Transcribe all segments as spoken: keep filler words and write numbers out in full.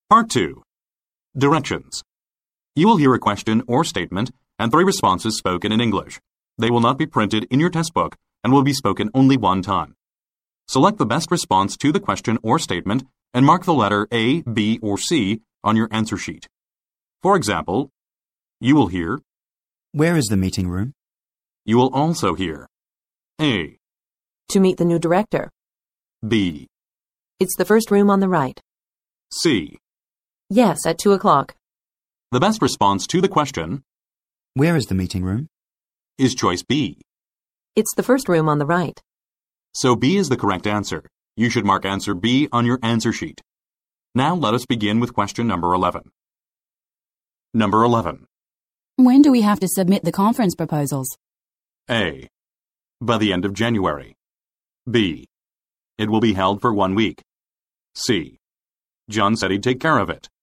Part two. Directions. You will hear a question or statement and three responses spoken in English. They will not be printed in your test book and will be spoken only one time. Select the best response to the question or statement and mark the letter A, B, or C on your answer sheet. For example, you will hear, Where is the meeting room? You will also hear A, To meet the new director. B, It's the first room on the right. C. Yes, at two o'clock. The best response to the question Where is the meeting room? is choice B. It's the first room on the right. So B is the correct answer. You should mark answer B on your answer sheet. Now let us begin with question number eleven. Number eleven. When do we have to submit the conference proposals? A. By the end of January. B. It will be held for one week. C. John said he'd take care of it.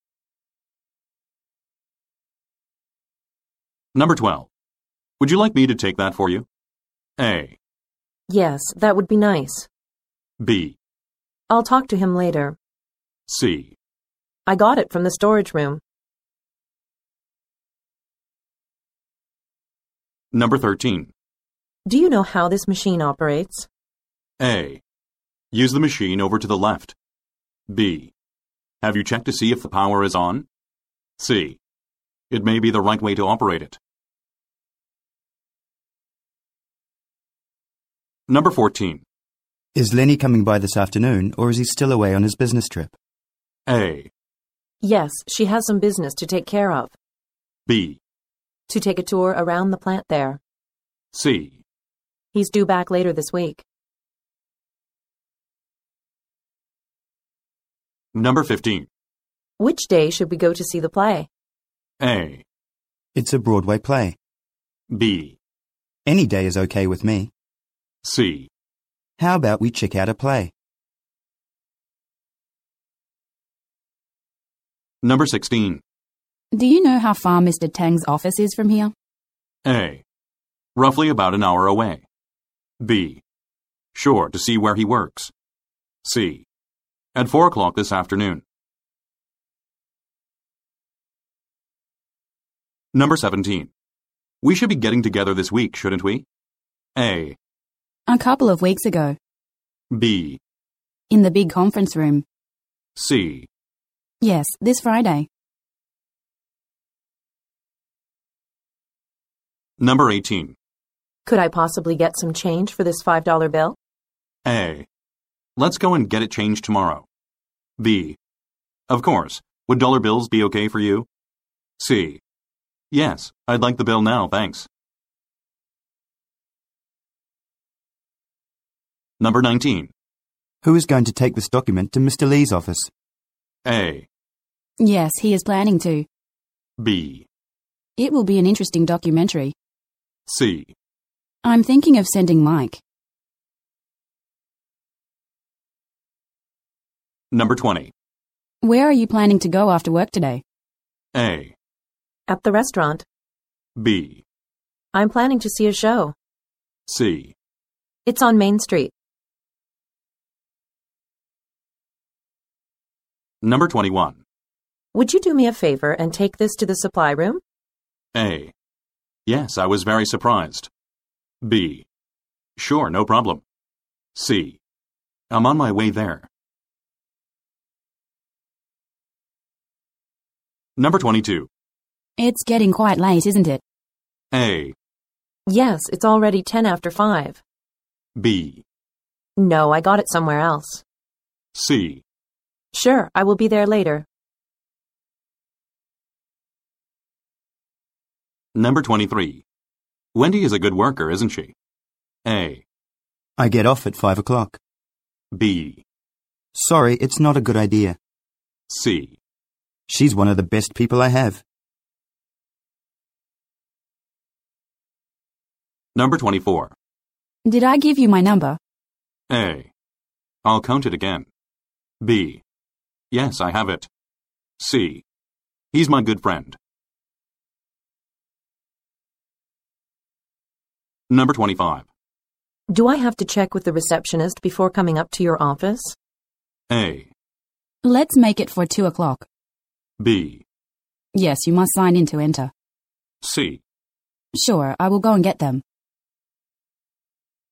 Number twelve. Would you like me to take that for you? A. Yes, that would be nice. B. I'll talk to him later. C. I got it from the storage room. Number thirteen. Do you know how this machine operates? A. Use the machine over to the left. B. Have you checked to see if the power is on? C. It may be the right way to operate it. Number fourteen. Is Lenny coming by this afternoon, or is he still away on his business trip? A. Yes, she has some business to take care of. B. To take a tour around the plant there. C. He's due back later this week. Number fifteen. Which day should we go to see the play? A. It's a Broadway play. B. Any day is okay with me. C. How about we check out a play? Number sixteen. Do you know how far Mister Tang's office is from here? A. Roughly about an hour away. B. Sure, to see where he works. C. At four o'clock this afternoon. Number seventeen. We should be getting together this week, shouldn't we? A. A couple of weeks ago. B. In the big conference room. C. Yes, this Friday. Number eighteen. Could I possibly get some change for this five dollar bill? A. Let's go and get it changed tomorrow. B. Of course. Would dollar bills be okay for you? C. Yes, I'd like the bill now, thanks. Number nineteen. Who is going to take this document to Mister Lee's office? A. Yes, he is planning to. B. It will be an interesting documentary. C. I'm thinking of sending Mike. Number twenty. Where are you planning to go after work today? A. At the restaurant. B. I'm planning to see a show. C. It's on Main Street. Number twenty-one. Would you do me a favor and take this to the supply room? A. Yes, I was very surprised. B. Sure, no problem. C. I'm on my way there. Number twenty-two. It's getting quite late, isn't it? A. Yes, it's already ten after five. B. No, I got it somewhere else. C. Sure, I will be there later. Number twenty-three. Wendy is a good worker, isn't she? A. I get off at five o'clock. B. Sorry, it's not a good idea. C. She's one of the best people I have. Number twenty-four. Did I give you my number? A. I'll count it again. B. Yes, I have it. C. He's my good friend. Number twenty-five. Do I have to check with the receptionist before coming up to your office? A. Let's make it for two o'clock. B. Yes, you must sign in to enter. C. Sure, I will go and get them.